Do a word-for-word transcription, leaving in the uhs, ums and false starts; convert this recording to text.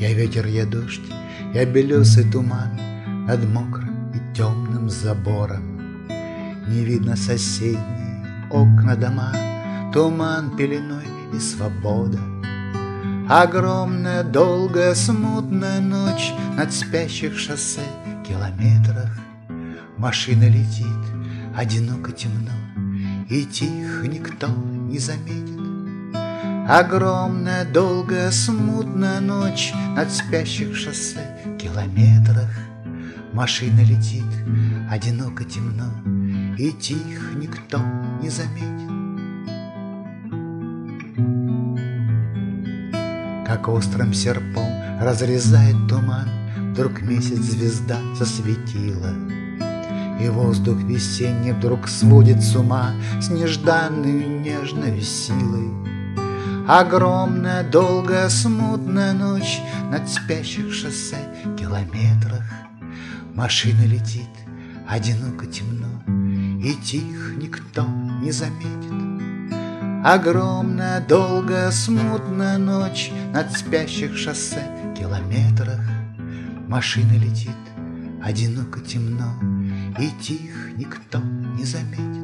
Я ветер, я дождь, я белесый туман над мокрым и темным забором. Не видно соседние окна дома, туман пеленой и свобода. Огромная, долгая, смутная ночь над спящих шоссе километрах. Машина летит, одиноко, темно, и тихо, никто не заметит. Огромная, долгая, смутная ночь над спящих шоссе километрах. Машина летит, одиноко, темно, и тихо, никто не заметит. Как острым серпом разрезает туман, вдруг месяц звезда засветила, и воздух весенний вдруг сводит с ума с нежданной нежной силой. Огромная, долгая, смутная ночь над спящих шоссе километрах. Машина летит, одиноко, темно, и тихо, никто не заметит. Огромная, долгая, смутная ночь над спящих шоссе километрах. Машина летит, одиноко, темно, и тихо, никто не заметит.